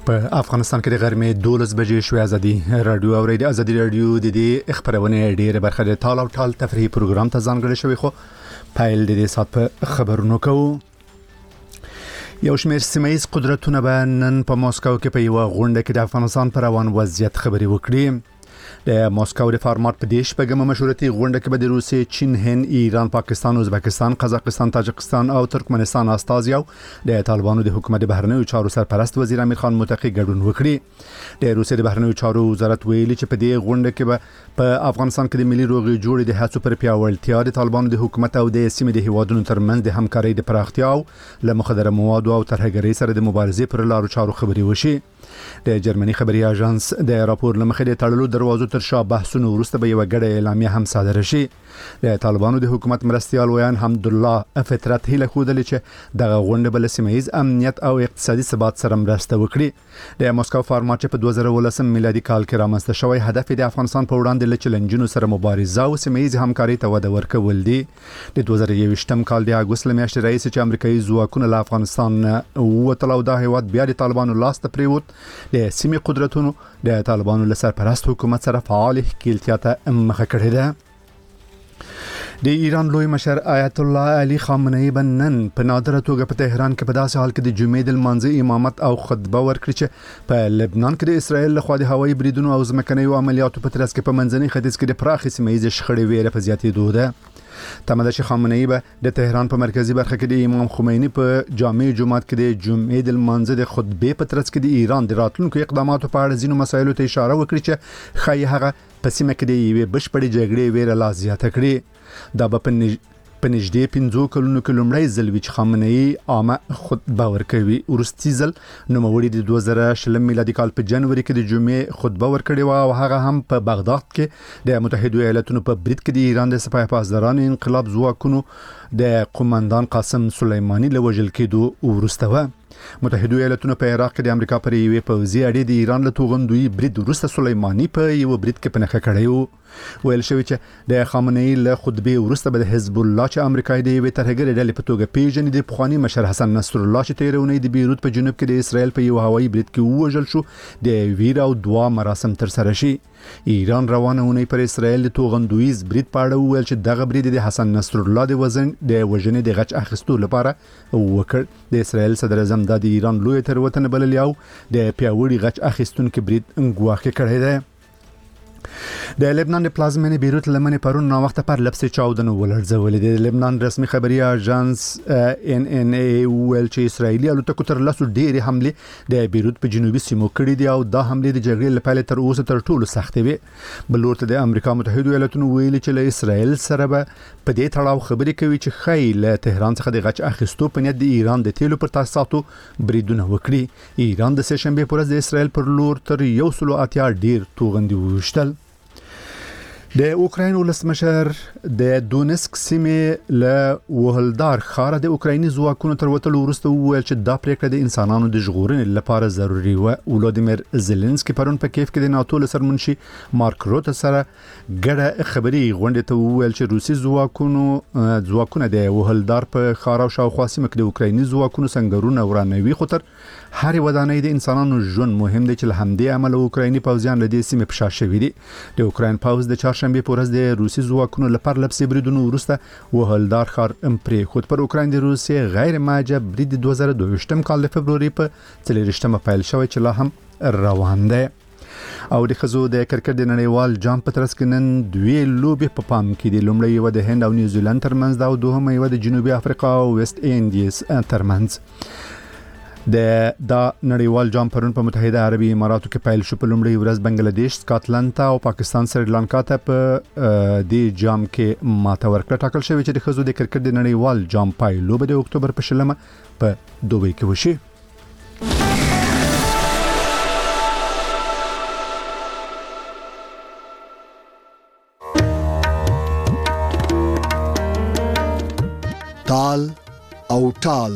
په افغانستان کې د غرمې 12 بجې شوې ازادي رادیو او ریډیو ازادي رادیو د دې خبرونه ډېر برخه د ټال او ټال تفریحي پروګرام ته ځانګړی شوی خو پایل د دې سات په خبرونو کوو. یو شمېر سیمایي قدرتونه به نن په ماسکو کې په یو غونډه کې د افغانستان پر روان وضعیت خبري وکړي. د ماسکو د فارمات په دیش په ګمه مشورتي غونډه کې به د روسیې، چین، هند، ایران، پاکستان، ازبکستان، قزاقستان، تاجکستان او ترکمنستان استازي او د طالبانو د حکومت بهرنیو چارو سرپرست وزیر امیر خان متقی ګډون وکړي. د روسیې د بهرنیو چارو وزارت ویلي چې په دې غونډه کې به په افغانستان کې د ملي روغې جوړې د هڅو پر پیاوړتیا د طالبانو د حکومت او د سیمې د هیوادونو ترمنځ د همکارۍ د پراختیا او له مخدره موادو او ترهګرۍ سره د مبارزې پر لارو چارو خبري وشي. د جرمني خبري اژانس د راپور لمخې د تړلو دروازو تر شا بحثونو وروسته به یو غړې اعلامیه هم صادره شي. د طالبانو د حکومت مرستيال ویان حمدالله فطرت هله خودلې چې د غونډې بل سیمایي امنیت او اقتصادي ثبات سره مرسته وکړي. د ماسکو فارمات په 2018 میلادي کال کې رامنځته شوی هدف د افغانستان په وړاندې له چیلنجونو سره مبارزه او سیمایي همکاري ته وده ورکول دي. د 2021 کال د اګوست میاشتې رئیس چې امریکایي ځواکونه له افغانستان وټل او د هیواد بیا د طالبانو لاس ته پریوت د سیمې قدرتونو د طالبانو له سرپرست حکومت سره فعال ښکیلتیا ته مخه کړې ده. د ایران لوی مشر آیت الله علي خامنه‌ای بنن په نادره توګه په تهران کې په داسې حال کې د جمعې د لمانځه امامت او خطبه ورکړي چې په لبنان کې د اسرایل لخوا د هوایي بریدونو او ځمکنیو عملیاتو په ترڅ کې په منځني ختیځ کې د پراخې سیمه ییز شخړې ویره په زیاتېدو ده. تمه ده چې خامنه‌ای به د تهران په مرکزی برخه کې د امام خمینی په جامع جمعات کې د جمعې د لمانځه د خطبه په ترڅ کې د ایران د راتلونکو اقداماتو په اړه ځینو مسایلو ته اشاره وکړي چې خای هغه په سیمه کې د یوې بشپړې جګړې ویره لا زیاته کړي. دا به په نږدې 15 کلونو کې لومړی ځل وي چې خامنه‌ای عامه خطبه ورکوي. وروستي ځل نوموړي د 2020 میلادي کال په جنوري کې د جمعې خطبه ورکړې و او هغه هم په بغداد کې د متحده ایالاتونو په برید کې د ایران د سپاه پاسداران انقلاب ځواکونو د قومندان قاسم سلیمانی له وژل کېدو وروسته و. متحده ایالاتونو په عراق کې د امریکا پر یوې پوځي اډې د ایران له توغندوی برید وروسته سلیمانی په یو برید کې پنهخه کړی و. ویل شوی چې د خامنه‌ای له خطبه وروسته به د حزب الله چې امریکای د یوې ترهګرې ډلې په توګه پیژني د پخوانی مشر حسن نصر الله چې تیرونی د بیروت په جنوب کې د اسرایل په یو هوایي برید کې وژل شو د ویر او دعا مراسم تر سره شي. ایران روانه ونی پر اسرایل د توغندویز برید په اړه ویل چې دغه برید د حسن نصر الله د وژنې د غچ اخیستو لپاره وکړ. د اسرایل صدر اعظم د ایران لوی تروتنه بللی او د پیاوړي غچ اخیستونکو برید ګواښ کړی دی. د لبنان د پلازمینې بیروت لمنې پرون نا وخت پر لپسې چاودنه ولړزولې. د لبنان رسمي خبري اژانس NNA ویل چې اسرایلی الوتکو تر لاسو ډېرې حمله د بیروت په جنوبي سیمو کړې دي او دا حمله د جګړې لپاره تر اوسه تر ټولو سختې وي. بل ورته د امریکا متحده ایالاتونو ویلي چې له اسرایل سره به په دې تړاو خبرې کوي چې خیل تهران څخه د غچ اخیستو په نیت د ایران د تیلو پر تاسیساتو بریدونه وکړي. ایران د سه شنبه پر ورځ د اسرایل پر لور تر 180 ډیر توغندي وشتل. د اوکراین ولسمشر د دونسک سیمې له وهلدار خار د اوکرایني ځواکونو تر وټلو وروسته وویل چې دا پریکړه د انسانانو د ژغورنې لپاره ضروری و. ولادیمیر زيلنسکي پرون په کیف کې د ناتو سرمنشي مارک روت سره ګډه خبري غونډه ته وویل چې روسي ځواکونه د وهلدار په خار او شاوخوا سیمه کې د اوکرایني ځواکونو څنګهونه ورانوي خطر هر ودانۍ د انسانانو ژوند مهم دی چې له همدې عمل اوکرایني پوځیان له دې سیمې په شا شوي دي. د اوکراین پوځ د چهارشنبه په ورځ د روسي ځواکونو لپاره لپسې بریدونو وروسته وهلدار خار پرې خود پر اوکراین د روسي غیر ماجب برید 2022 کال د فبروري په 23 پیل شوی چې لا هم روان دی. او د خزو د کرکټ د نړیوال جام په ترڅ کې نن دوی لوبې په پام کې دي. لومړی یو د هند او نیوزیلند ترمنځ او دوهمه یو د جنوبي افریقا او ویسټ انډیز ترمنځ. دا نړیوال جام پرون په متحده عربي اماراتو کې پیل شو. په لومړی ورځ بنگلاديش سکاټلند ته او پاکستان سریلانکا ته په دې جام کې ماته ورکړه. ټاکل شوی چې د خزو د کرکټ د نړیوال جام پای لوبه د اکتوبر په 20 په دوبۍ کې وشي. تال او ټال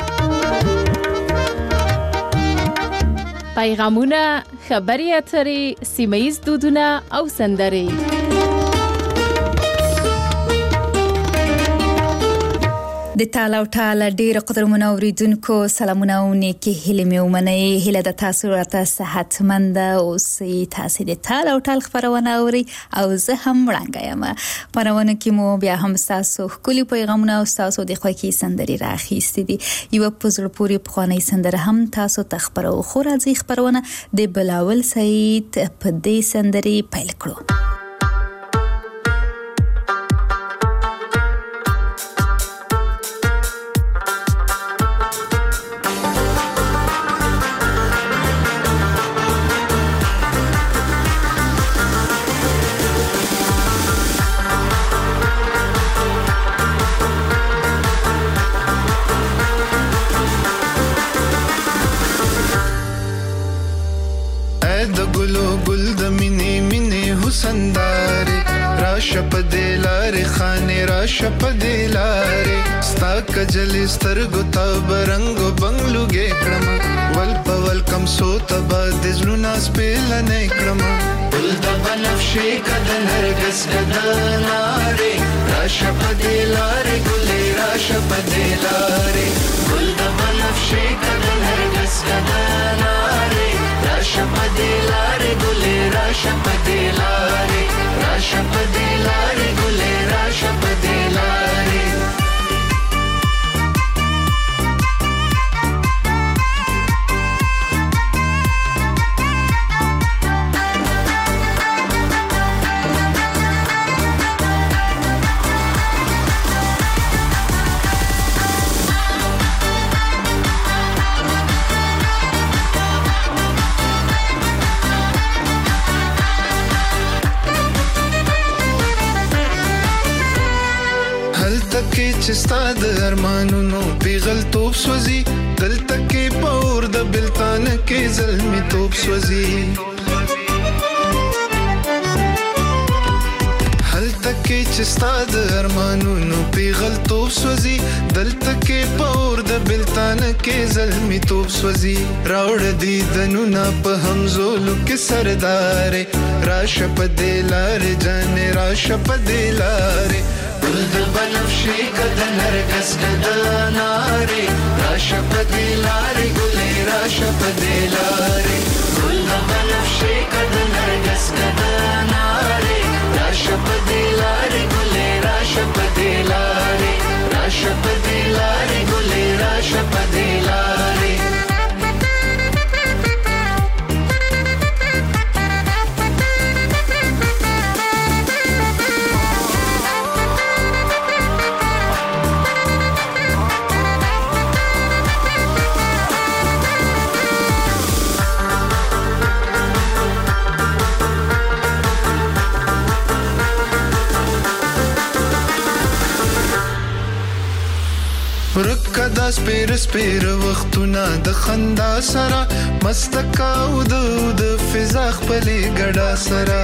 پیغامونه، خبري اترې، سیمه‌ییز دودونه او سندرې. د تعالی او تعالی ډیر قدرمن اوریدونکو سلامونه او نیکی هیله مې ومنئ. هیله د تاسو راته صحتمند اوسئ. تاسو د تعالی او تعالی خبرونه اوري او زه هم وړاندې یم. پرونه کې مو بیا هم تاسو خولي پیغامونه او تاسو د خوښي سندري راخېستې دي. یو پوزړ پوری پخوانی سندره هم تاسو تخبرو خو راځي خبرونه د بلاول سعید په دې سندري پیل کړو. کجل سترګو تا برنګو بنگلوګې کړم ول په ول کم سو تبا د زلونا سپېل نه کړم ول د بنفشي کده نرګس کده نارې راشه په دې لارې ګلې راشه په دې لارې ول د بنفشي کده نرګس کده نارې راشه په دې لارې ګلې راشه په دې لارې راشه په دې لارې ګلې راشه په دې لارې چې ستاد ارمانونو پیغلتوب سوزي دلته کې پور د بلتان کې زلمی توب سوزي هلته کې چې ستاد ارمانونو پیغلتوب سوزي دلته کې پور د بلتان کې زلمی توب سوزي راوړ دي دنونه په همزولو کې سردارې راشه په دې لارې جانې راشه په دې لارې ول د بنفشي کده نرګس کده نارې راشه په دې لارې ګلې راشه په دې لارې ول د بنفشي کده نرګس کده نارې راشه په دې لارې ګلې راشه په دې لارې راشه په دې لارې ګلې راشه په دې لارې ورکدا سپیر وختونه د خندا سره مستکاو د فضا خپلې ګډا سره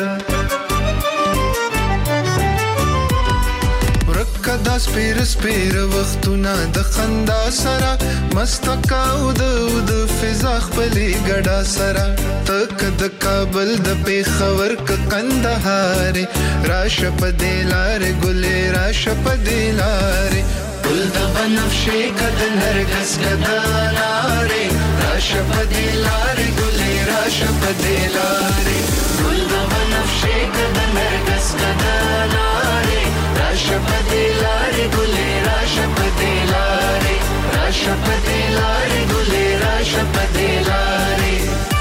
ورکدا سپیر وختونه د خندا سره مستکاو د فضا خپلې ګډا سره تک د کابل د پیښور ک کندهار راشه په دې لارې ګلې راشه په دې لارې ول د بنفشي کده نرګس کده نارې راشه په دې لارې ګلې راشه په دې لارې ول د بنفشي کده نرګس کده نارې راشه په دې لارې ګلې راشه په دې لارې راشه په دې لارې ګلې راشه په دې لارې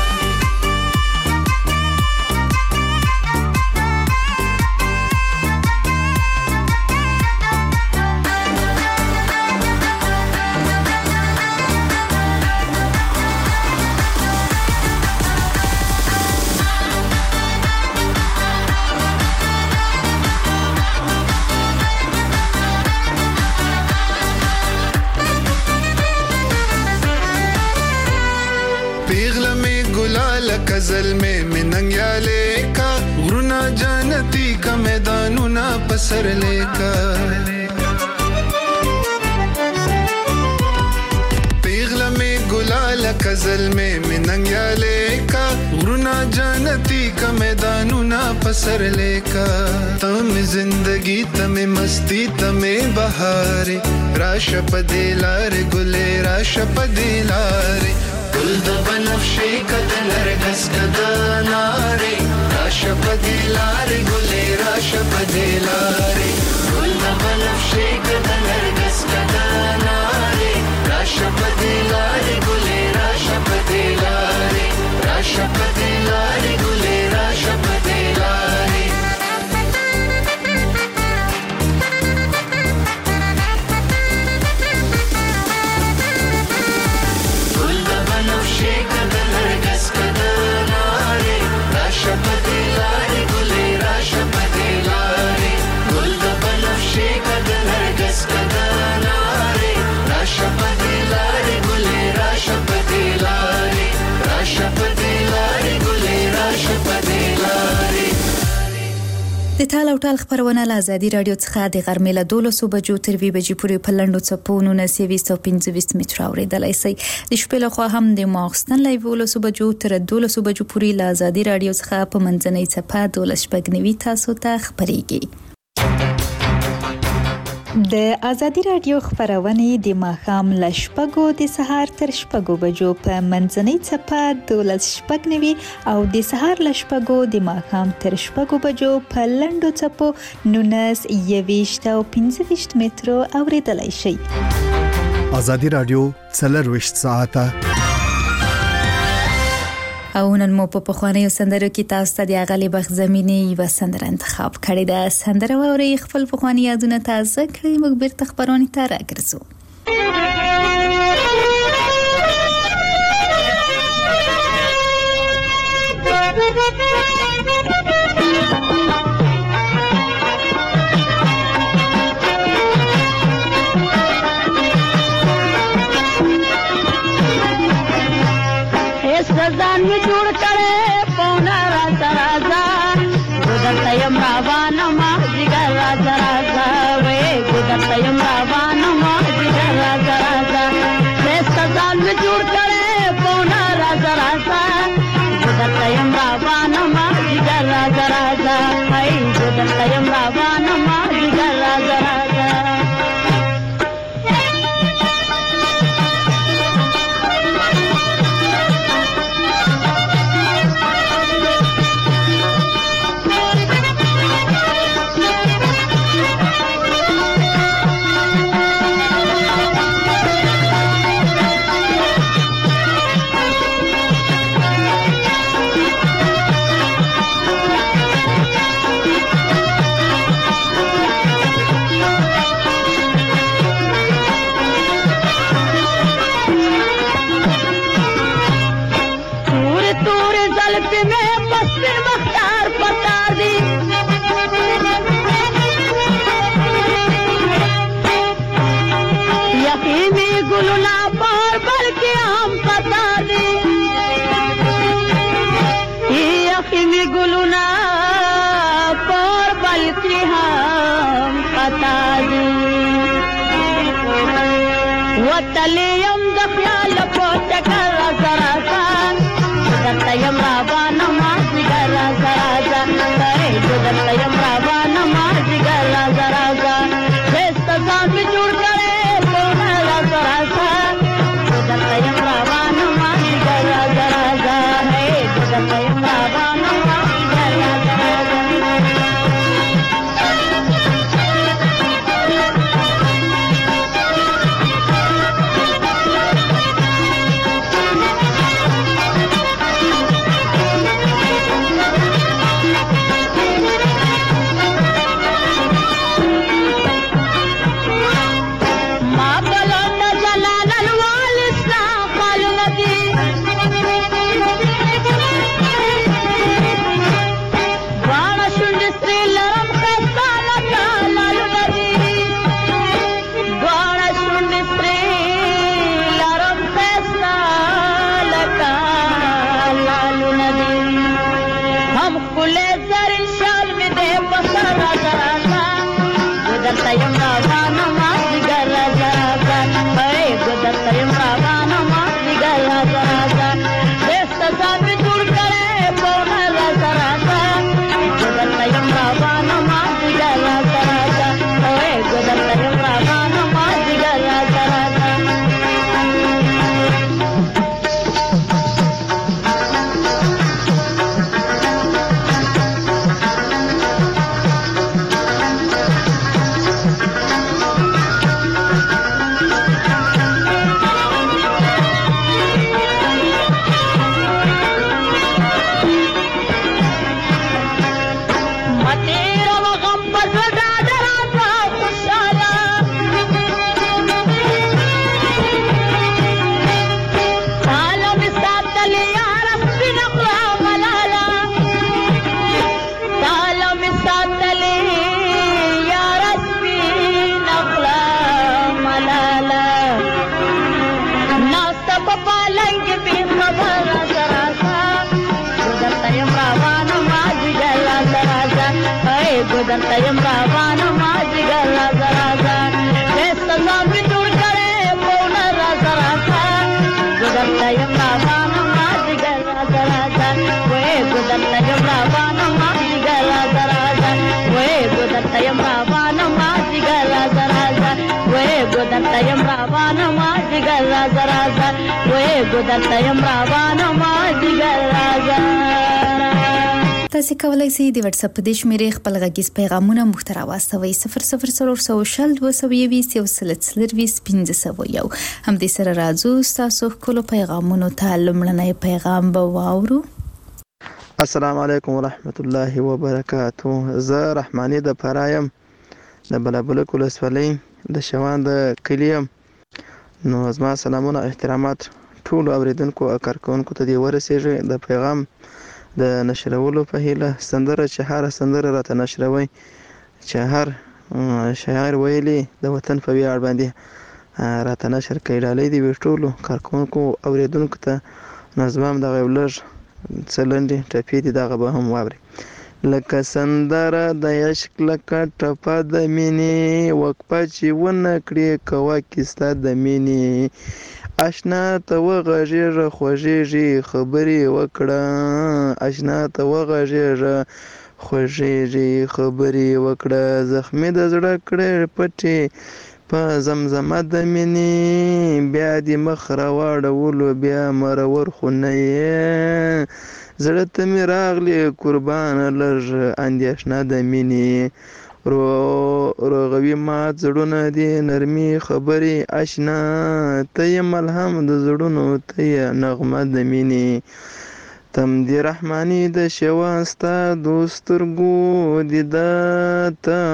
غزل में मिनंग्याले का गुरुना जानती का मैदानुना पसर लेकर पिघला में गुलाल लका ज़ल्मे में नंग्याले का गुना जानती का मैदानुना पसर लेका तम जिंदगी तमे मस्ती तमे बहारे राशा पदेलारे गुले राशा पदेलारे गुल द बनफ्शे का नरगस का नारे राशा पदेलारे गुले राशा पदेलारे गुल द बनफ्शे का नरगस का नारे राशा पदेलारे गुले राशा पदेलारे राशा पदेलारे गुले राशा पदेलारे गुल द बनफ्शे का नरगस का नारे राशा पदेलारे गुले राशा पदेलारे गुल द बनफ्शे का नरगस का नारे राशा पदेलारे गुले राशा पदेलारे राशा पदेलारे गुले राशा पदेलारे د ټال او ټال خبرونه له ازادي رادیو څخه د غرمې له 12 بجو تر 2 بجې پورې په لنډو څپونو 925 متر اوریدلای شئ د شپې له خوا هم د ماخستن لایو 12 بجو تر 12 بجو پورې له ازادي رادیو څخه په منځنۍ څپه 12 تاسو ته خبريږي د ازادي رادیو خبرونه د ماښام له شپږو د سهار تر شپږو بجو په منځنۍ څپه 12 او د سهار له شپږو د ماښام تر شپږو بجو په لنډو څپو 19 او 15 متر اوریدلای شئ ازادي رادیو 24 ساعته او نن مو په خوانیو سندرو کې تاسو ته د اغلی بخ زمینی و سندره انتخاب کړی دا سندره ووري خپل خواني یادونه تازه کړی موږ بیرته خبرونه ته راګرځو सजान में जुड़ करे पौना राजा राजा गुदतयम रावण माजिगा राजा राजा वे गुदतयम रावण माजिगा राजा राजा सजान में जुड़ करे पौना राजा राजा गुदतयम रावण माजिगा राजा राजा हाय गुदतयम रावण माजिगा राजा राजा وتليم دخيال بوتك الرزرزا دتيم رابانا ما زغر رزرزا دتيم رابانا ما زغر رزرزا استزان بجوړ کړي په رزرزا دتيم رابانا ما زغر رزرزا دتيم رابانا ما زغر رزرزا ګودر تیم روانه ما جګر راځه راځه دسته ځان می جوړ کړې پونه راځه راځه ګودر تیم روانه ما جګر راځه راځه وې ګودر تیم روانه ما جګر راځه راځه وې ګودر تیم روانه ما جګر راځه راځه وې ګودر تیم روانه ما جګر راځه راځه وې ګودر تیم روانه ما جګر راځه. تاسو کولای شئ د واتس اپ د شمیرې خپل غږیز پیغامونه مختر واستوي 0040221501 هم دې سره راځو تاسو خپل پیغامونو ته لمړنی پیغام به واورو. السلام علیکم ورحمت الله وبرکاته. زه رحمانی د پرایم د بلبل کولسوالۍ د شوان د کلیم. نو زما سلامونه احترامات ټول اوریدونکو او کارکونکو ته دی ورسیږي. د پیغام د نشرولو په هیله سندره چې هر سندره راته نشروي چې هر شاعر ویلي د وطن په ویاړ باندې راته نشر کوي. ډالۍ دی ټولو کارکونکو اوریدونکو ته نظم د غولج څلندې ټپې دي دغه به هم واوري. لکه سندره د عشق لکه ټپه د مینې وقفه چې ونه کړې کوه کیسه د مینې اشنا ته وغږېږه خوږېږي خبرې وکړه اشنا ته وغږېږه خوږېږي خبرې وکړه زخمي د زړه کړې پټې په زمزمه د مینې بیا دې مخ راواړولو بیا مرور خو نه یې زړه ته مې راغلی قربانه لږ اندېښنه د مینې روغوي مات زړونه دي نرمي خبرې اشنا ته یې ملهم د زړونو ته یې نغمه د مینې تم دې رحماني د شوان ستا دوسترګو دیده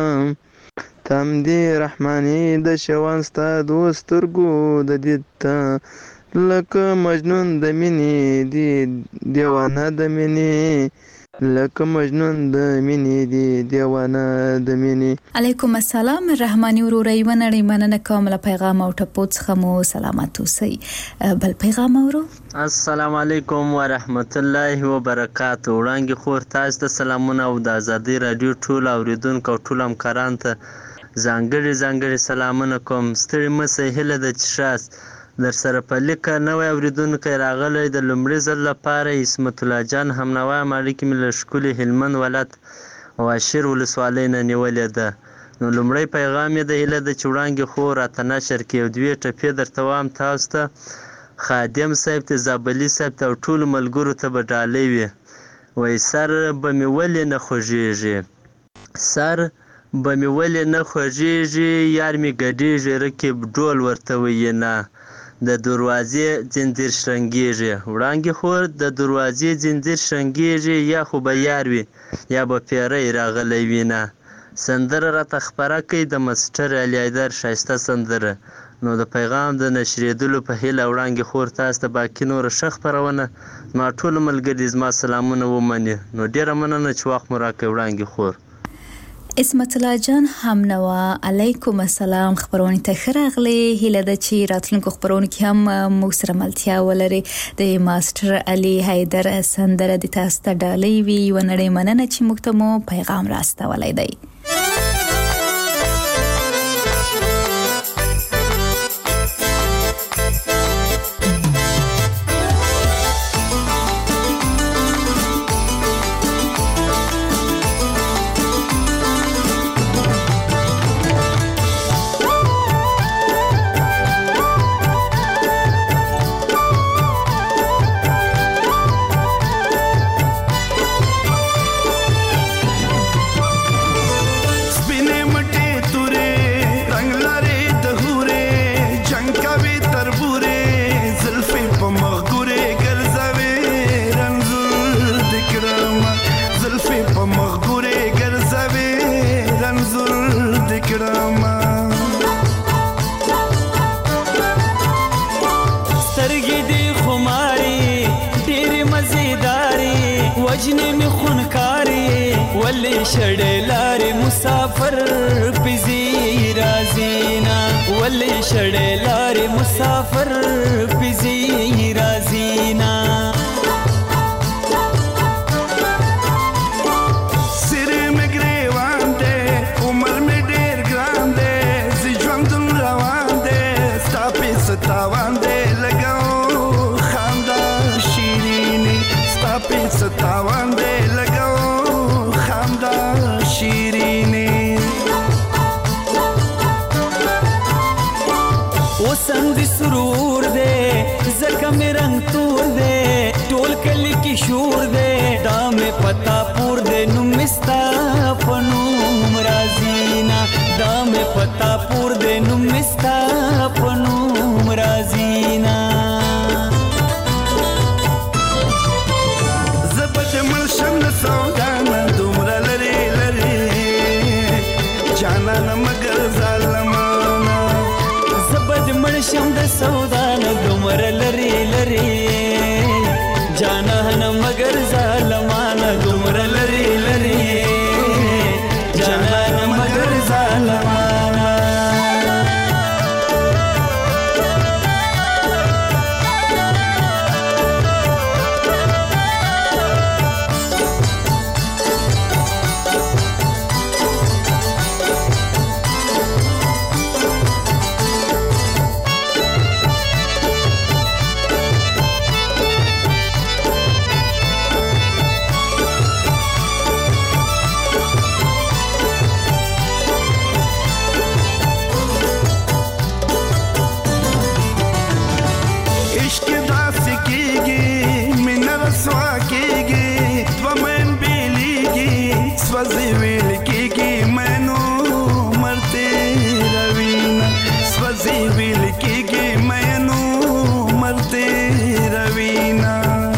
تم دې رحماني د شوان ستا دوسترګو د دیده لکه مجنون د مینې دی دیوانه د مینې لکه مجنون د مینې دی دیوانه د مینې. علیکم السلام رحمانی ورورای ونړی مننه کوم له پیغام او ټپو څخه مو سلامات اوسئ. بل پیغام اورو. السلام علیکم ورحمت الله وبرکاته. وړاندې خور تاسو ته سلامونه او د ازادي رادیو ټول اوریدونکو او ټول همکارانو ته ځانګړي سلامونه کوم. ستړي مه هیله د چشاس در سره په لیکه نوی اوریدونکی راغلی د لومړي ځل لپاره عصمت الله جان همنوا اړیکې مې له ښکلي هلمند ولایت واشیر ولسوالۍ نه نیولې ده. نو لومړی پیغام یې د هیله ده چې وړاندې خو راته نشر کړي او دوې ټپې درته وایم تاسو ته خادم صاحب ته زابلي صاحب ته او ټولو ملګرو ته به ډالۍ وي. وایي سر به مې ولې نه خوږېږي سر به مې ولې نه خوږېږي یار مې ګډېږي رقیب ډول ورته وایي نه د دروازې زنځیر شرنګېږي. وړاندې خور د دروازې زنځیر شرنګېږي یا خو به یار وي یا به پیری راغلی وي نه. سندره راته خپره کوي د مستر علي حیدر ښایسته سندره. نو د پیغام د نشرېدلو په هیله وړاندې خور تاسو ته باقي نوره ښه خپرونه زما ټولو ملګري زما سلامونه ومني. نو ډېره مننه چې وخت مو راکوي وړاندې خور. عصمت الله جان همنوا علیکم السلام خبرونه ته خراغلی هله د چی راتلونکو خبرونه کې هم مو سره ملتیا ولري د ماستر علي حیدر سندره د تاسو ته ډالۍ وی ونړې مننه چې موږ ته مو پیغام راستولای دی. وجنې مې خونکارې ولې شړې لارې مسافر پزي رازینا ولې شړې لارې مسافر پزي رازینا سر میں گریوان شور دے دام پتا پور دے نمستا پنوم رازینا دام پتا پور دے نمستا پنوم رازینا زبد مرشم سودانا دومرا لری لری جانانا مگر ظالمانا زبد مرشم د سودانا دومرا لری لری جانانا مگر ظالمانا دومرا لری لری جانانا مگر ظالمانا سوزی ویل کیږي مینو مرته روینا سوزی ویل کیږي مینو مرته روینا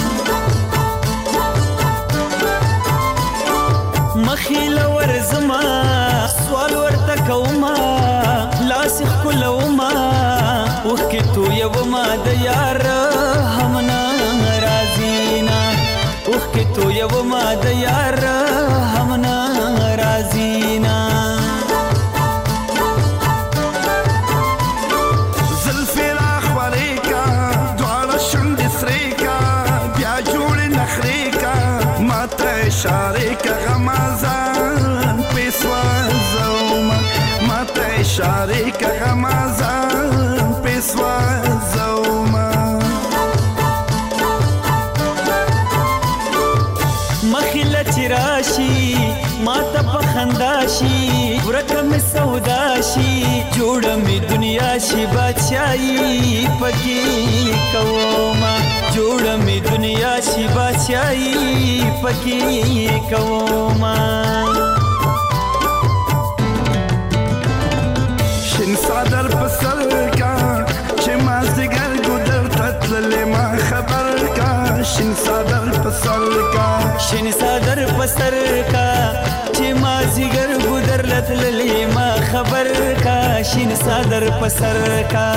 مخیل ورزما سوال ورته کوما لاسخ کولوما وکه تو یو ما د یار همنا رازینا وکه تو یو ما د یار همنا رازینا زلفی راخوری کا دوارا شند سریکا بیا جوڑ نخری کا ماتا اشاره کا غمازان پیسوا زوما ماتا اشاره کا غمازان پیسوا زوما مخیله چراشی ماتا پخنداشی ورکم سوداشی جوڑمی دنیا شی بادشاہی پکی کوما جوڑمی دنیا شی بادشاہی پکی کوما شن صادر پسر کا چه مازدگر گدر تطلل ما خبر کا شن صادر پسر کا شن صادر پسر کا چه مازدگر گدر لتللی ما خبر کا شن صادر پسر کا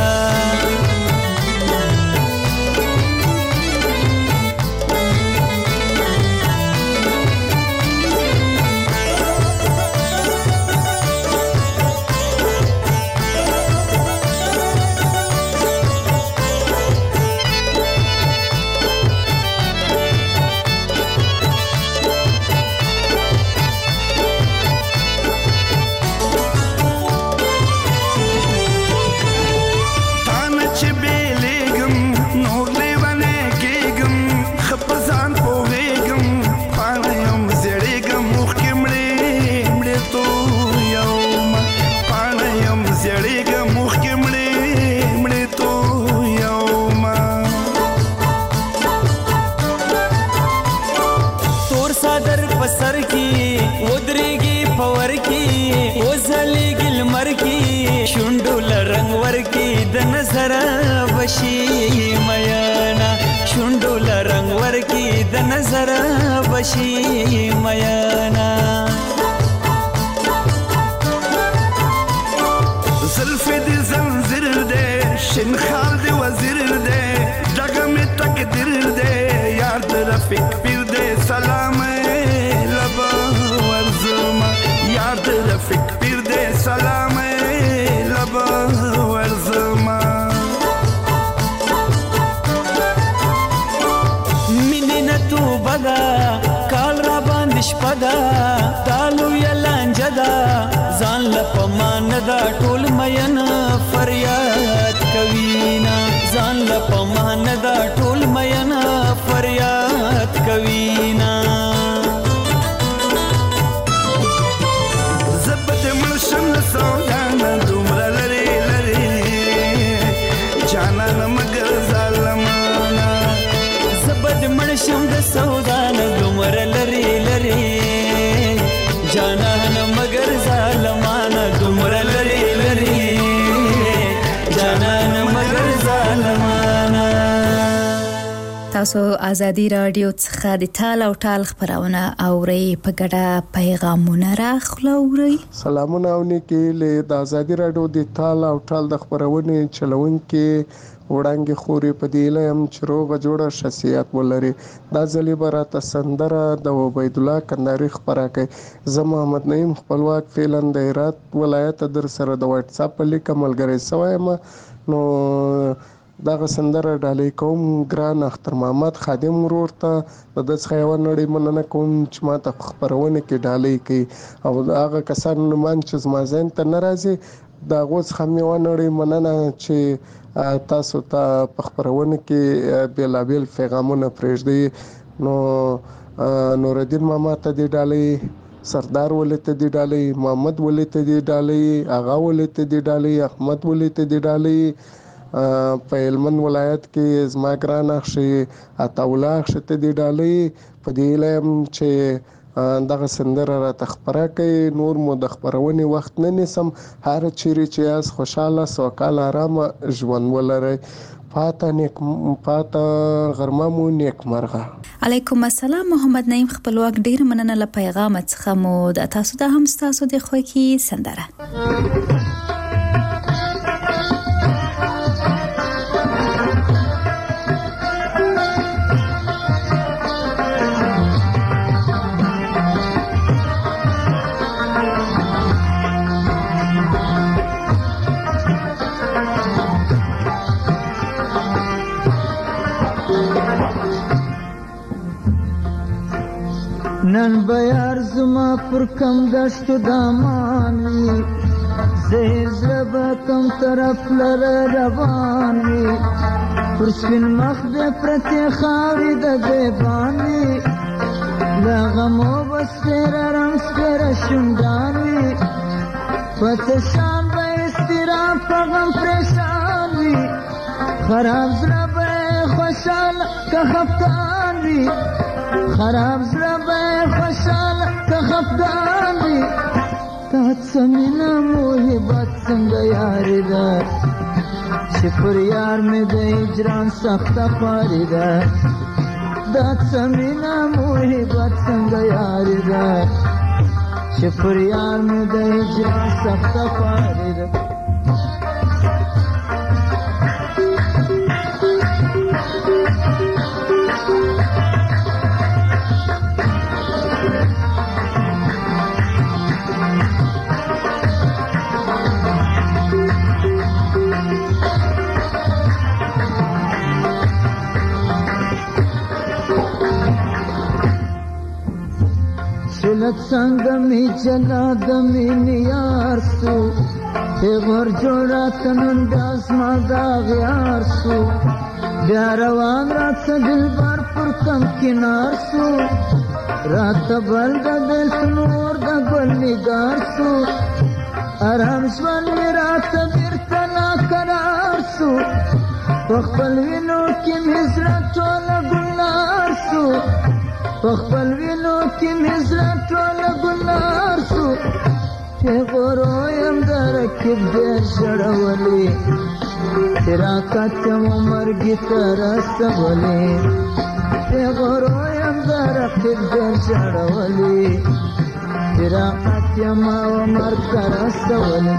नजर बशी मयाना शुंडुल रंग वर की द नजर बशी मयाना زلفی دی زنزیر دے شن خال دی وزیر دے دغم تقدیر دے یار دی رفیق پیر دے سلام لبا ورزما یار دی رفیق پیر دے سلام لبا ورزما تو بدا کال را باندې شپدا تالو یلانجدا ځان لپمان دا ټول مین فریاد کوینا ځان لپمان دا ټول مین فریاد کوینا زبد مرشم سودانا دومره لري لري جانا مگر ظالمانا زبد مرشم د سودانا جانان مگر ظالمانه دومره لري لري جانان مگر ظالمانه. تاسو ازادي رادیو څخه د ټال او ټال خبرونه اوري په ګډه پیغامونه راخلوري. سلامونه او نیکی له د ازادي رادیو د ټال او ټال د خبرونه چلونکو وړاندې خوري په دی لیم چې روغه جوړه شخصیت ولري. دا ځلې براته سندره د عبید الله کندهاري خبره کوي. زه محمد نعیم خپلواک فعلا د هرات ولایت در سره د واتس اپ لیک ملګری سوایم. نو دغه سندره ډالۍ کوم ګران اختر محمد خادم ورور ته د څخه یو نړۍ مننه کوم چې ماته خبرونه کې ډالۍ کوي او هغه کسان من چې زما ځین ته ناراضي دا غوڅ خمه نړۍ مننه چې تاسو ته په خبرونه کې بیلابل پیغامونه پرېږدي. نو نور الدین ماما ته دی ډالۍ، سردار ولې ته دی ډالۍ، محمد ولې ته دی ډالۍ، اغا ولې ته دی ډالۍ، احمد ولې ته دی ډالۍ. په هلمند ولایت کې زما ګران اخشي عطاالله اخشي ته دی ډالۍ په دی لیم چې دغه سندره را تخبره کوي. نور مو د خبرونې وخت نه نیسم. هر چیرې چې یاست خوشاله سوکاله آرامه ژوند ولرئ. پاته غرمه مو نیکمرغه. علیکم السلام محمد نعیم خپلواک ډیر مننه له پیغام څخه مو د تاسو د هم تاسو د خوکی سندره. نن بیار زما پر کم دشتو دامانی زهر زربا کم طرف لر روانی پر سپین مخ بے پرتی خاوری دا دیبانی لغمو بس پیر رنگ سپیر شندانی پتشان با استرام پا غم پریشانی خراب زربا خوشال که خفتانی خراب زربا خوشال که خفگانی تات سمینا موحبت سنگ یاری دا شپر یار میں دا اجران سخت خواری دا تات سمینا موحبت سنگ یاری دا شپر یار میں دا اجران سخت خواری دا. شلت سنگمی جلا دمی نیار سو غور جوڑا تننداز مادا غیار سو بیاروان رات سا دل بار پر کم کنار سو رات بل دا دل سنور دا گل نگار سو آرام شوان می رات بیرتنا قرار سو وقبل وینو کی مزرا تولا گلار سو وقبل وینو کی مزرا تولا گلار سو غرویم درکب دیر شڑولی تیرا کتم مرگی ترسولی غرویم درکب دیر شڑولی تیرا کتم مرگ ترسولی.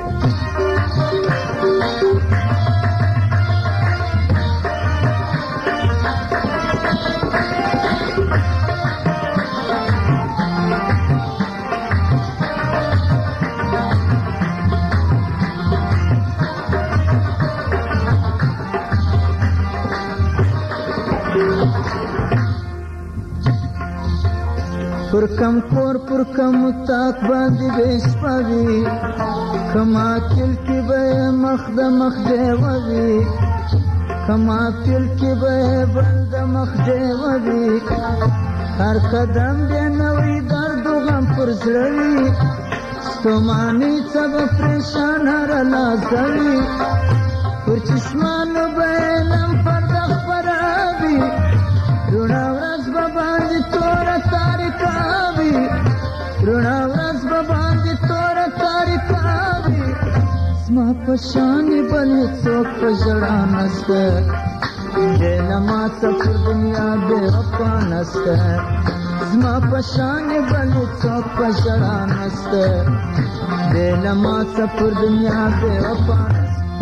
پر کم کور پر کم تاک باندې بشپوي کما تل کې به مخد مخده وي کما تل کې به بند مخده وي هر قدم دې نوې درد غم پر زړوي ستوماني سبا پریشان هر لازمي پر چشمانو به لم پرد خبروي رونا ورځ به باندې تور تاریکاوي رونا باندې تور تاریکاوي زما په شان بل څوک په ژړا نسته دله ما څه پر دنیا بې وفا نسته زما په شان بل څوک په ژړا نسته دله ما څه پر دنیا بې وفا نسته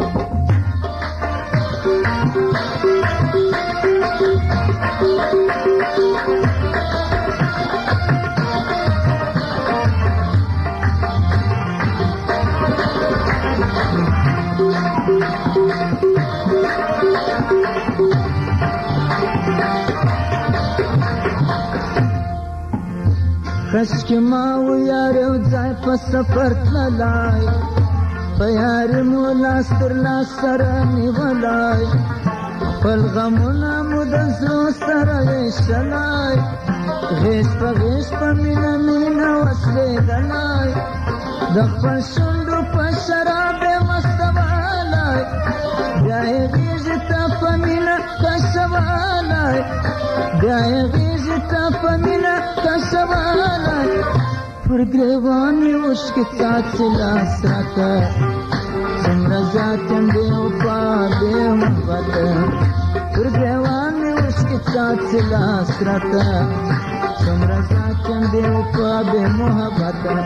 کشکې ما و یار یو ځای په سفر تللی په یارې مو لاس تر لاس سره نیولی خپل غمونه مو د زړه سره ویشلی غیږ په غیږ په مینه مینه وسلېدلی د خپل شونډو په شراب یې مستولی بیا یې غېږې ته په مینه کشولی بیا یې غېږې ته په مینه کشولی پر ګریوان مې اوښکې څاڅي لاس راته څومره زیات یم بې وفا بې محبته پر ګریوان مې اوښکې څاڅي لاس راته څومره زیات یم بې وفا بې محبته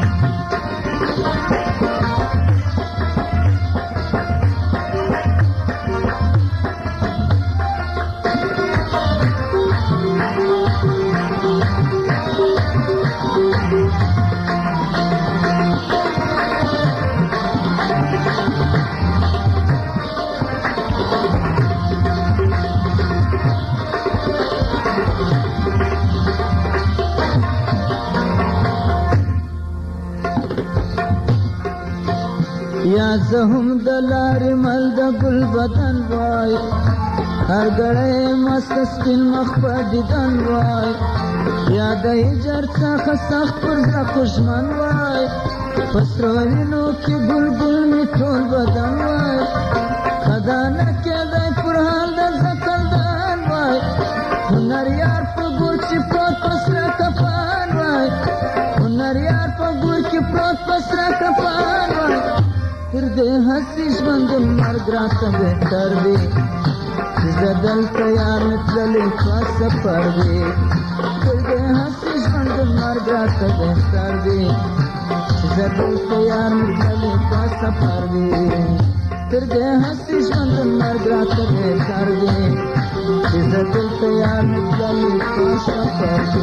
یا زه هم د لارې مل د ګل بدن وای هر ګړی مست سپین مخ په دیدن وای یا د هجر څخه سخت پر زړه خوږمن وای په سرو وینو کې ګل ګل مې ټول بدن وای خدا نه کېدی پر حال د زکندن وای هنر یار په ګور چې پروت په سره کفن وای هنر یار په ګور کې پروت په سره کفن وای تر دې هسې ژوند مرګ راته بهتر دی چې زه دلته یار مې تللی په سفر دی تر دې هسې ژوند مرګ راته بهتر دی چې زه دلته یار مې تللی په سفر دی تر دې هسې ژوند مرګ راته بهتر دی چې زه دلته یار مې تللی په سفر دی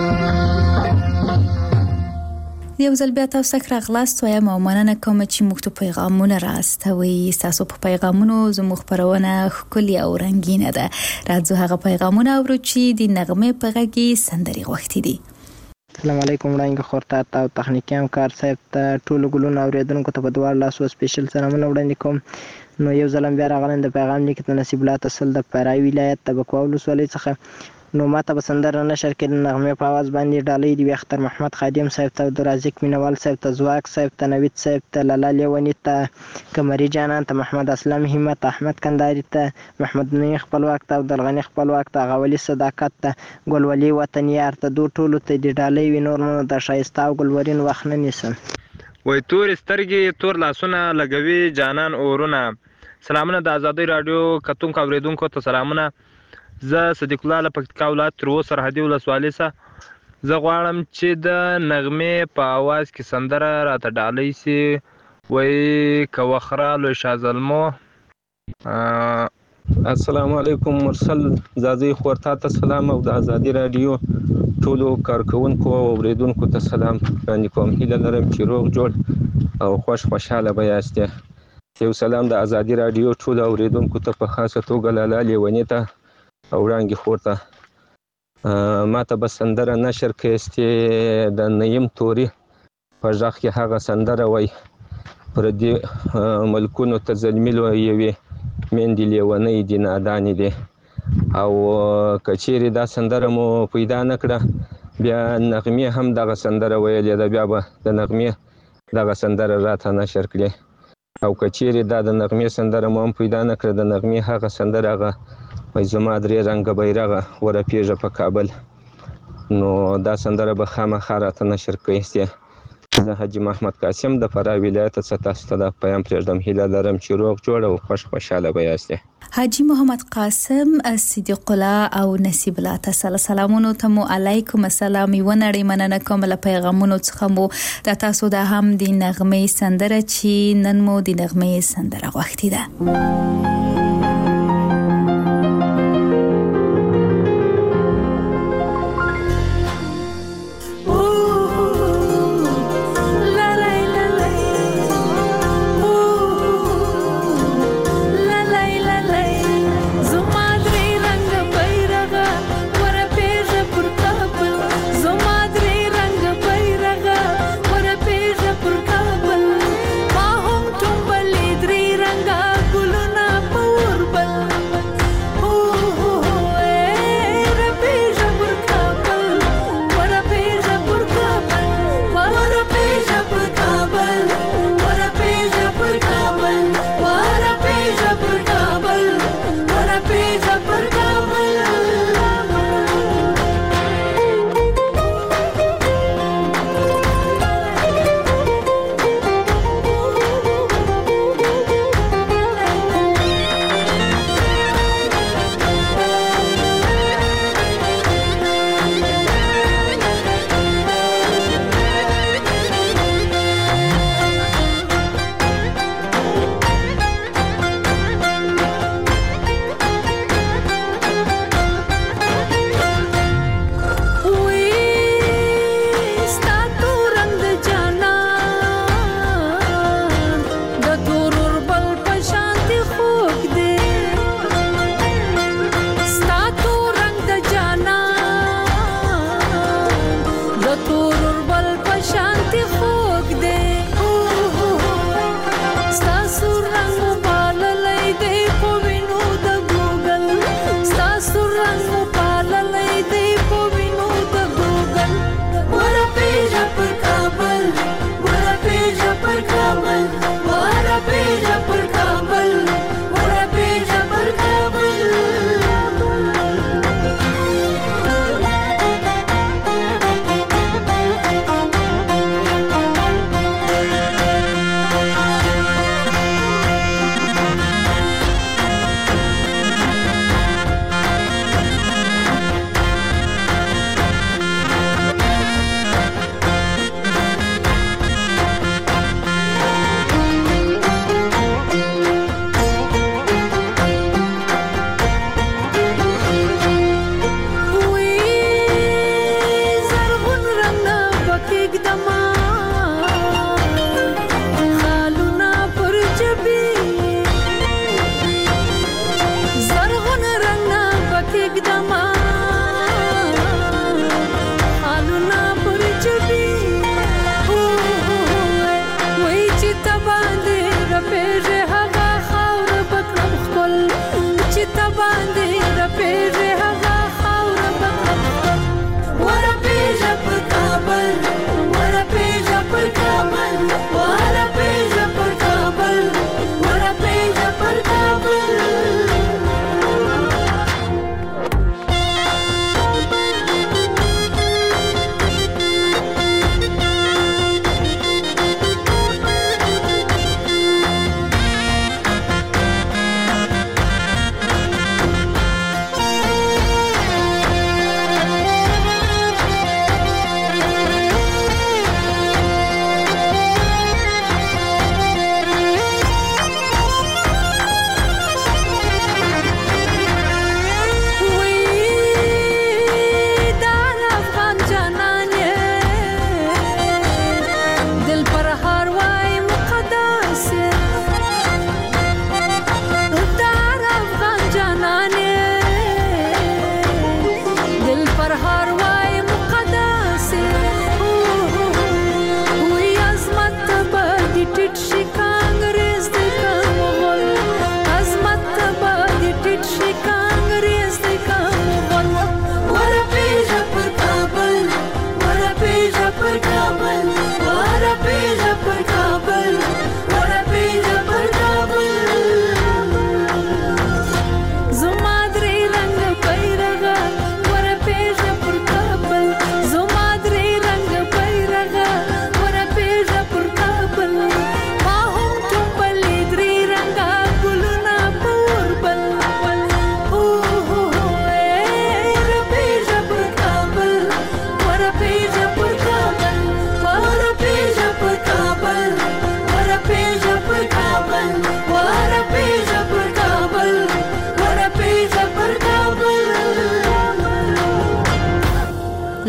یو ځل بیا تاسو ته راغلاست وایم او مننه کوم چې موږ ته پیغامونه راستوي تاسو په پیغامونو زموږ خبرونه ښکلې او رنګینه ده راځو هغه پیغامونه اورو چې د نغمې په غږ کې سندرې غوښتي دي السلام علیکم وړاندې خورته او تخنیکی همکار صاحب ته ټولو ګلونو اوریدونکو ته په دواړو لاسو سپیشل سلامونه وړاندې کوم نو یو ځل بیا راغلم د پیغام لیک ته نصیب الله تسل د پرای ولایت تبکوا ولسوالۍ څخه نو ماته به سندره نشر کې د نغمې په اواز باندې ډالۍ دی اختر محمد خادم صاحب ته د رازق مینوال صاحب ته زواک صاحب ته نوید صاحب ته لالا لیونی ته کمری جانان ته محمد اسلام همت احمد کنداری ته محمد نوی خپلواک ته عبدالغنی خپلواک ته غولی صداقت ته ګلولي وطن یار ته دو ټولو ته د ډالۍ وي نور نو د شایسته او ګلورین وخت نه نیسم وای تور سترګې تور لاسونه لګوي جانان اورونه سلامونه د آزادۍ رادیو کتونکو اوریدونکو ته سلامونه زه صدیق الله له پکتیکا ولایت تر اوسه سرحدي ولسوالۍ څخه زه غواړم چې د نغمې په اواز کې سندره راته ډالۍ سي وای که وخره لوی شاه زلمو السلام علیکم مرسل زازی خورتا ته سلام او د آزادۍ رادیو ټولو کارکونکو او اوریدونکو ته سلام وړاندې کوم هیله لرم چې روغ جوړ او خوشحاله به یاستئ یو سلام د آزادۍ رادیو ټولو اوریدونکو ته په خاصه توګه لالا لیونی ته او وړاندې خورته ماته به سندره نشر کړئ د نیم توري په غږ کې هغه سندره وای پردي ملکونو ته زلمیلو یوې میندې لیونۍ دي نادانې دي او که چیرې دا سندره مو پیدا نه کړه بیا نغمې هم دغه سندره ویلې ده بیا به د نغمې دغه سندره راته نشر کړي او که چیرې دا د نغمې سندره مو هم پیدا نه کړه د نغمې هغه سندره هغه وای زما درې رنګه بیرغه ورپېږه په کابل نو دا سندره به خامخا راته نشر کړئ زه حاجي محمد قاسم د فراه ولایت څخه تاسو ته د پیغام پرېږدم. هیله لرم چې روغ جوړ او خوشاله به یاست. حاجی محمد قاسم، صدیق الله او نصیب الله، تاسو سلامونه ته مو علیکم السلام. یو نړۍ مننه کوم له پیغامونو څخه مو د تاسو د هم د نغمه سندره چې نن مو د نغمه سندره وختي ده. ما هم ټومبلې درې رنګه ګلونه په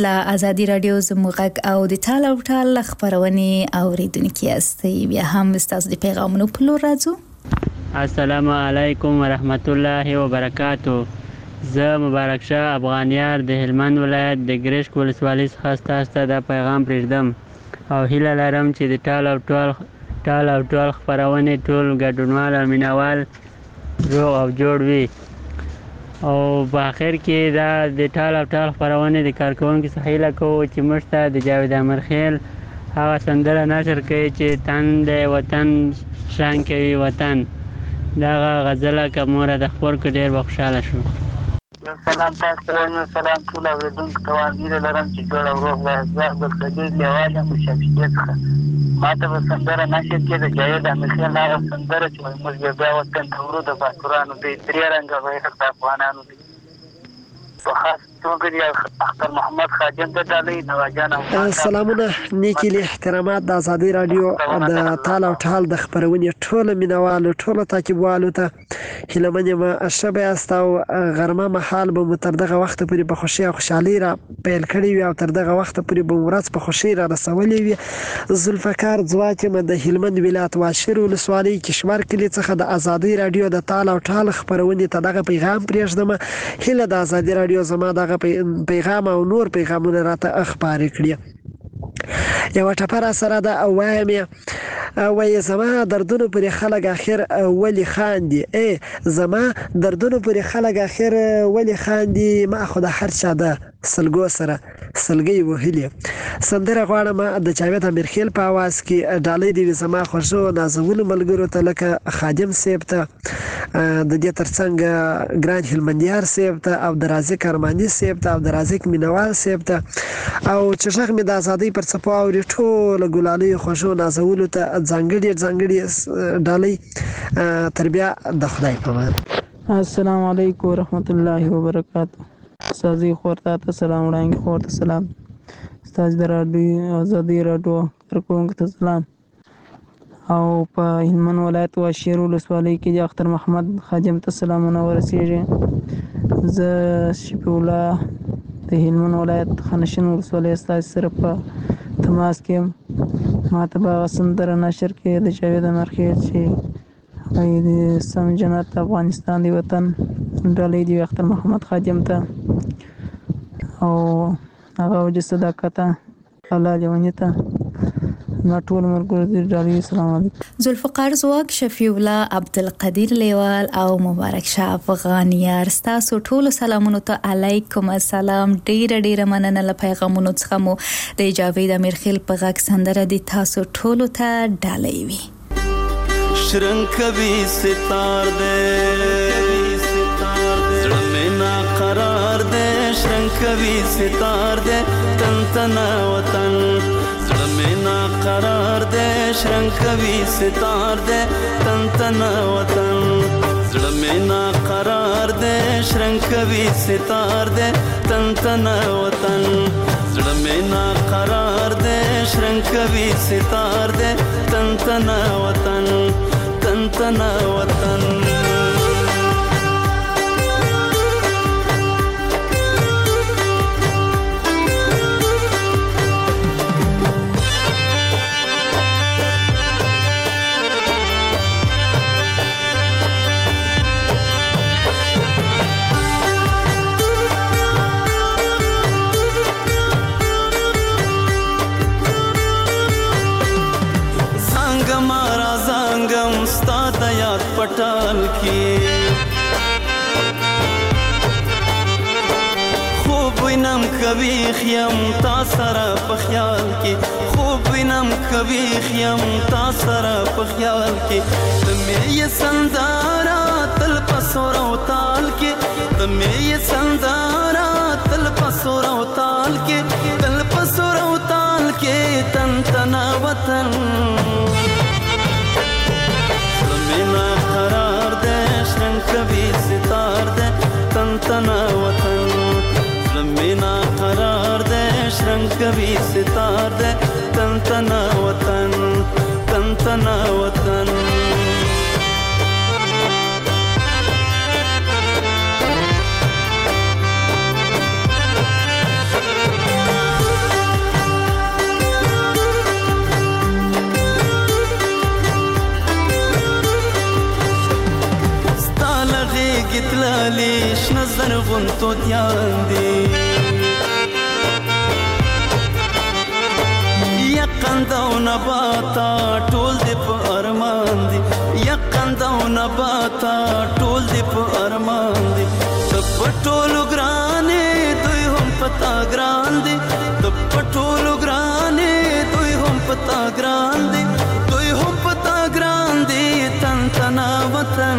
له ازادي رادیو زموږ او د ټال او ټال خبرونه اوریدونکو یاستئ. بیا هم تاسو د پیغامونو په لور راځو. السلام علیکم ورحمت الله وبرکاتو. زه مبارک شاه افغانیار د هلمند ولایت د ګرشک ولسوالۍ څخه تاسو ته دا پیغام پرېږدم او هیله لرم چې د ټال او ټال خبرونه ټول ګډونوال او مینوال روغ او جوړ وي. او په اخر کې دا د ټال او ټال خبرونه د کارکونکو څخه هیله کوو چې موږ ته د جاوید امرخیل هغه سندره نشر کړي چې تن د وطن شان کوي وطن. دغه غزله که موره د خپور کې ډېر به خوشحاله شو. سلام تاسو سلام ټول اوریدونکو ته وړاندې لرم چې جوړ او روغ وایي د خدای دی وایم په شپږ څخه ماته به سندره نشي کې د جاوید امرخیل هغه سندره چې موږ بیا وطن ته ورو د باسورانو دی درې رنګه وایي د افغانانو دی په خاص توګه د اختر محمد خاجم ته ډالۍ نواجان سلامونه نیکی له احترامات د ازادي رادیو د ټال او ټال د خبرونې ټول مینوالو ټول تعقیبوالو ته هیله ما شبه استاو غرمه محل به متردغه وخت پورې په خوشي او خوشحالي را پیل کړی وي او تر دغه وخت پورې به ورځ په خوشي را رسولې وي. ذوالفقار ځواک د هلمند ولایت واشر ولسوالۍ کشمر کلی څخه د ازادي رادیو د ټال او ټال خبرونې ته دغه پیغام پرېږدم. هیله د ازادي رادیو زما دغه پیغام او نور پیغامونه راته اخبار کړی. یو ټپره سره دا وایم وای زما دردونو پر خلک اخر ولی خاندي زما دردونو پر خلک اخر ولی خاندي ما خو د هر چا ده سلګو سره سلګي وهلي سندره غواړم د جاوید امرخیل په आवाज کې ډالۍ دی زما خوشو نازول ملګرو ته لکه خادم سیب ته د دې ترڅنګ ګران هلمندیار سیب ته او درازي کرماني سیب ته او درازي مینوال سیب ته او چې څنګه مې د ازادي پر صفو او ټول ګلالي خوشو نازول ته ځانګړي ډالۍ تربیه د خدای په امان. السلام علیکم ورحمت الله وبرکاتہ. سازي خورته ته سلام وړاندې خورته سلام استاد د رادیو ازادي رادیو کارکونکو ته سلام او په هلمند ولایت واشیر ولسوالۍ کې د اختر محمد خاجم ته سلامونه ورسیږي. زه شفیع الله د هلمند ولایت خانشین ولسوالۍ استاد سره په تماس کې ما ته به سندره نشر کې د جاوید امرخیل چې د سم جنت افغانستان دی وطن ډالۍ دی اختر محمد خاجم ته او هغه وجه صداقت الله لیونیته ما ټول مرګور دي ډالۍ. السلام علیکم. ذوالفقار زواک شفیع الله عبدالقدیر لیوال او مبارک شاه افغانیار تاسو ټول سلامونه ته علیکم السلام. ډیر مننه له پیغامونو څخه مو د جاوید امرخیل په غږ سندره دي تاسو ټول ته ډالۍ وي. شرنگ کبھی ستار دے زړه مې نا قرار دے شرنگ کبھی ستار دے تن تنا وطن زړه مې نا قرار دے شرنگ کبھی ستار دے تن تنا وطن زړه مې نا قرار دے شرنگ کبھی ستار دے تن تنا وطن زړه مې نا قرار دے شرنگ کبھی ستار دے تن تنا وطن تنا وطن. پټال کې خوب وینم کوي خیم تا سره په خیال کې خوب وینم کوي خیم تا سره په خیال کې د مې سندارا تل پسور او تال کې د مې سندارا تل پسور او تال کې تل پسور او تال کې تن تنا وطن زمينا قرار دے شرنگ کبھی ستار دے تن تنا وطن زمينا قرار دے شرنگ کبھی ستار دے تن تنا وطن تن تنا وطن. گتلالي شنه زرغون توتیان دي یقنده و نباتا ټول دې په ارمان دي یقنده و نباتا ټول دې په ارمان دي د پټولو ګرانې دوی هم پتا ګران دي د پټولو ګرانې دوی هم پتا ګران دي دوی هم پتا ګران دي تن تنا وطن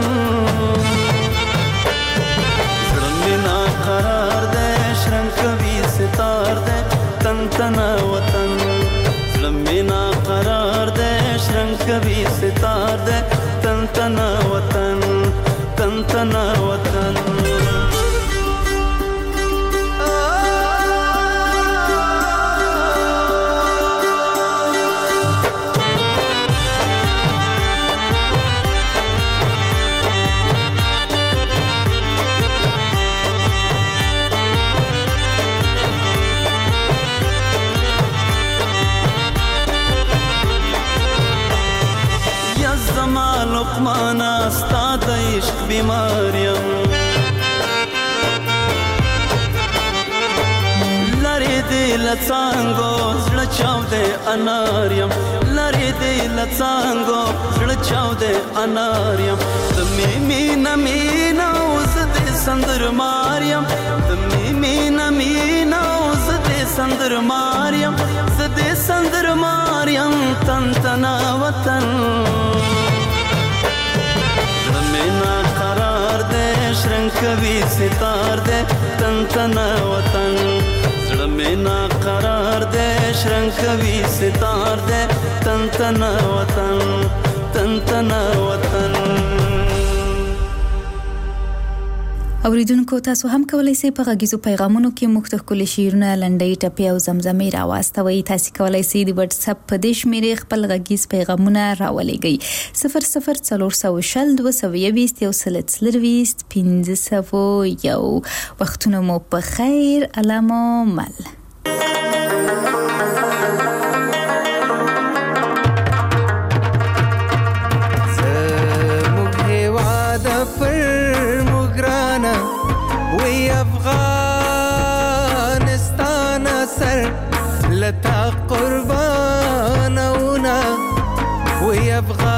زړه مې ناقرار دی شرنګ کوي ستار دی تن تنا وطن لمنا قرار دے شرنگ کبھی ستار دے تن تنا وطن تن تنا وطن لقمانا ستا د عشق بیماریم لری دی لڅانګو زړه چاودې اناریم لری دی لڅانګو زړه چاودې اناریم د مینا مینا اوس دې سندر ماریم د مینا مینا اوس دې سندر ماریم زدې سندر ماریم تن تنا وطن منا قرار دے شرنگ کبھی ستار دے تن تنا وطن زړه منا قرار دے شرنگ کبھی ستار دے تن تنا وطن تن تنا وطن اوریدونکو تاسو هم کولای شئ په غږیزو پیغامونو کې مختلف کلی شیرونه لنډۍ ټپې او زمزمې راواستوئ تاسو کولای شئ د واتس اپ په دې شمیرې خپل غږیز پیغامونه راولېږئ 004022 وختونه مو په خیر علامو مل افغانستان سر لتا قربانونا وی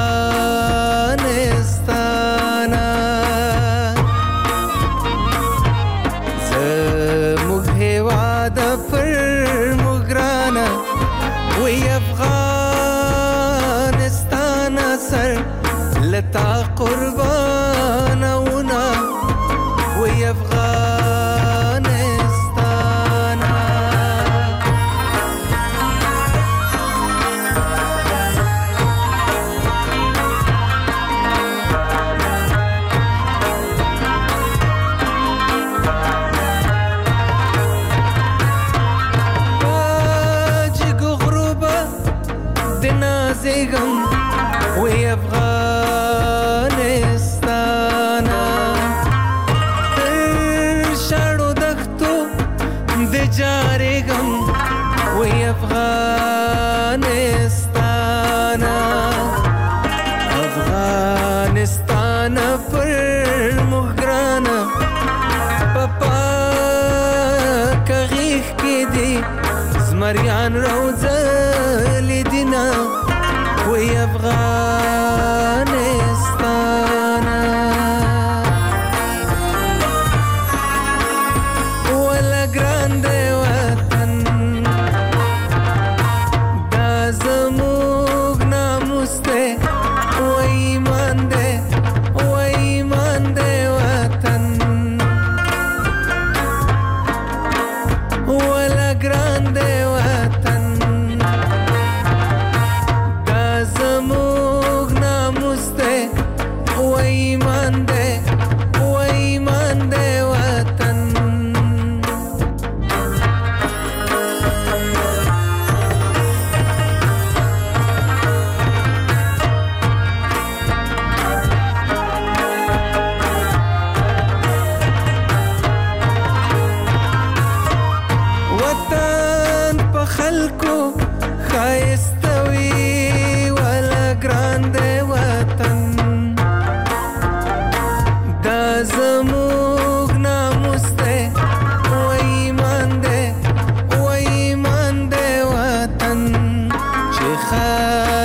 افغانستان زموږ هیواد پر مګرانا وی افغانستان سر لتا قربانونا وی وی افغانستان تر شاړو دښتو د جارېږم وی افغانستان افغانستان پر موږ ګرانه په پاکه غېږ کې دي زمریان روزلي دینه وی افغانستان ولا ګران دی وطن دا زموږ ناموس دی وی ایمان دی وطن ولا ګران دی وطن زمو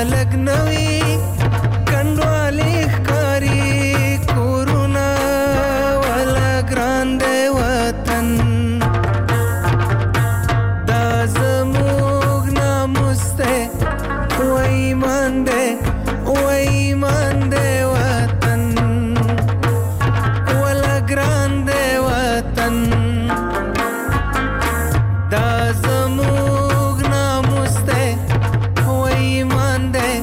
لګنوي کندوالي ښکاری کورونا ولا ګران دی وطن دا زموږ ناموس دی و ایمان دی وطن ولا ګران دی وطن دا زموږ ناموس دی و ایمان دی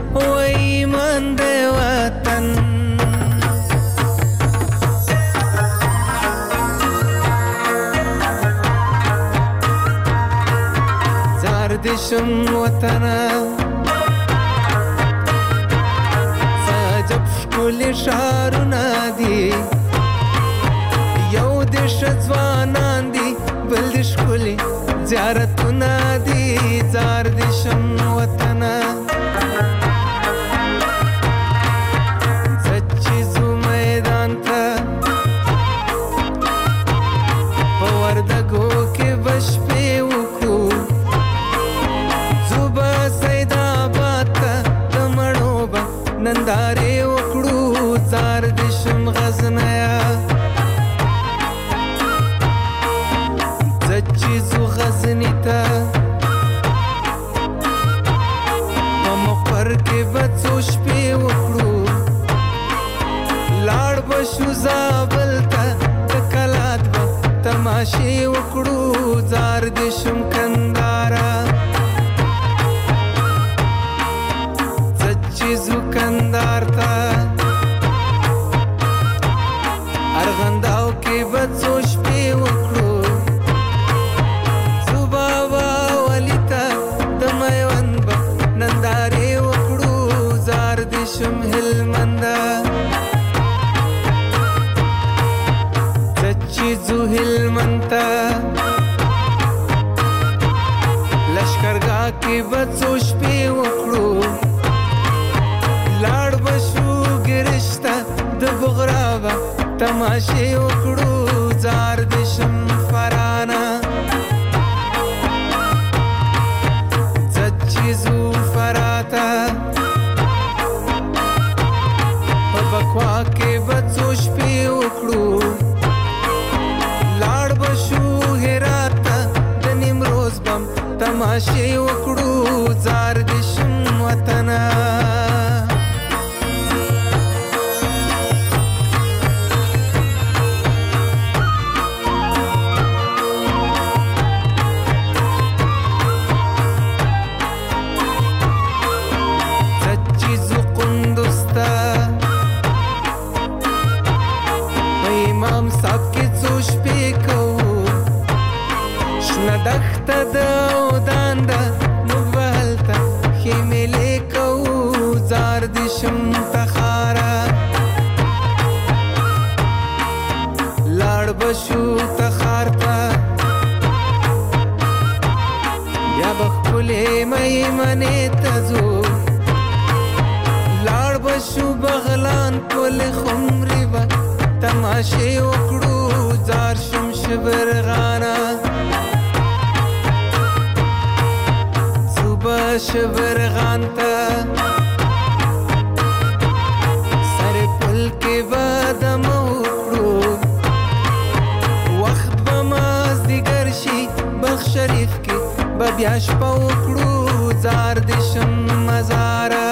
وطن زار دشم وطنه ښکلي ښارونه دي یو د ښه ځوانان دي بل د ښکلي زیارتونه دي زار د شم وطنه زه چې ځو میدان ته په وردګو کې به شپې وکړو ځو به سیدآباد ته د مڼو به نندارې وکړو زار د شم غزنیه زه چې ځو غزني ته په مقر کې به څو شپې وکړو لاړ به شو زابل ته د کلات به تماشې وکړو زار د شم کندهاره زه چې ځو کندهار ته ارغنداو کې به څو شپې وکړو ځو بابا ولي ته د میوند به نندارې وکړو زار د شم هلمنده زه چې ځو هلمند ته لشکرګاه کې به څو شپې وکړو لاړ به شو ګرشته د بغرابه تماشې وکړو زار د شم فرانه زه چې ځو فراته په بکوا کې به څو شپې وکړو لاړ به شو هرات ته د نیمروز بم تماشې وکړو زار د شم وطنه دښته د اودان ده موږ به هلته خیمې کوو زار د شم تخاره لاړ به شو تخار ته بیا به ښکلې میمنې ته ځو لاړ به شو بغلان پلې خمرې به تماشې وکړو زار شم شبرغانه شبرغان ته سر پل کې به دمه وکړو وخت به مازدیګر شي بلخ شریف کې به بیا شپه وکړو زار د شم مزاره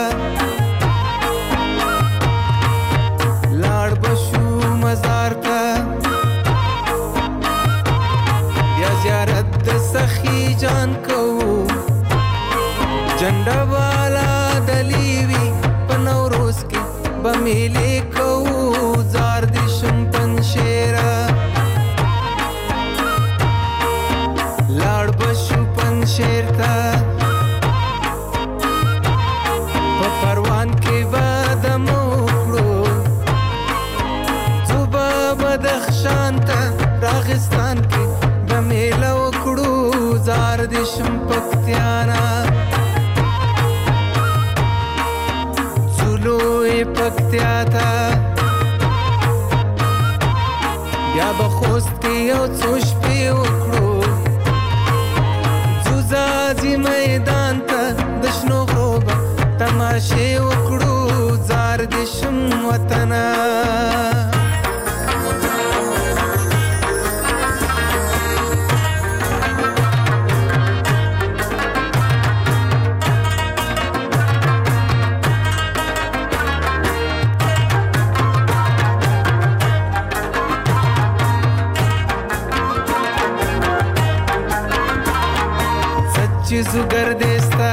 لاړ به شو مزار ته بیا زیارت د سخي جان کوو جنډه والا دلیوی په نوروز کې به میلې کوو زار د شم پنشیره لاړ به شو پنشیر ته په پروان کې به دمه وکړو ځو به بدخشان ته راغستان کې به میله وکړو زار د شم پکتیانا پکتیا ته بیا به خوست کې یو څو شپې وکړو ځو ځاځي میدان ته د شنو غرو به تماشې وکړو زار دې شم وطنه زوګر دېستا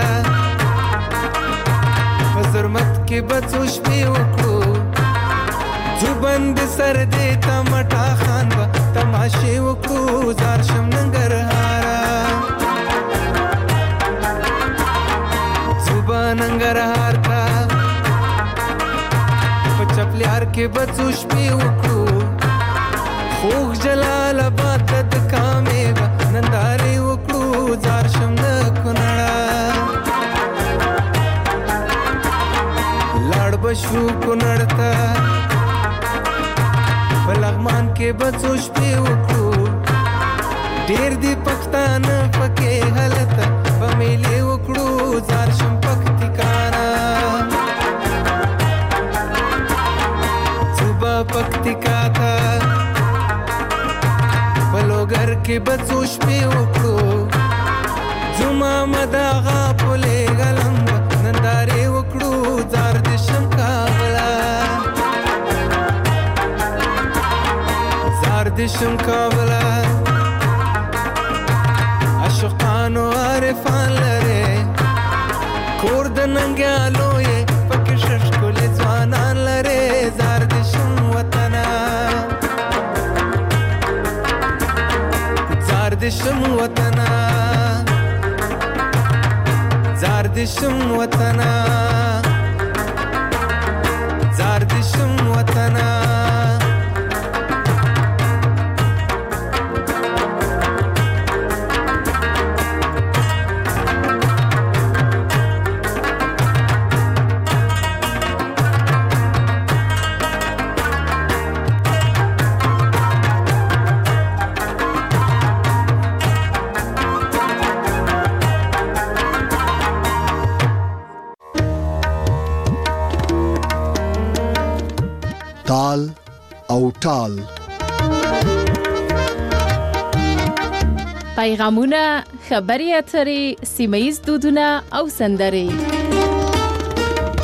فزرمت کې بچو شپې وکړو زوبند سر دې تمټا خان با تماشې وکړو زار شم ننګرهارا زوبا ننګرهار کا په چپلیار کې بچو شپې وکړو خوږ جلال آباد د کامې با نندارې وکړو زار شم بشو کنړتا بلغمان کې بچو شپې وکړو ډېر دی پښتانه پکې حالت په میلې وکړو زار شم پکتیکانا صوبه پکتیکا تا بلوګر کې بچو شپې وکړو زما مداغه پولې غلم نندارې وکړو زار دې شم دشم کابلا عاشقانو عارفان لره کور د ننګیالو یې پکې ششکول ځوانان لره زار دشم وطنا زار دشم وطنا زار دشم وطنا زار دشم وطنا تال او ټال پیغامونه خبري اترې سیمه ییز دودونه او سندرې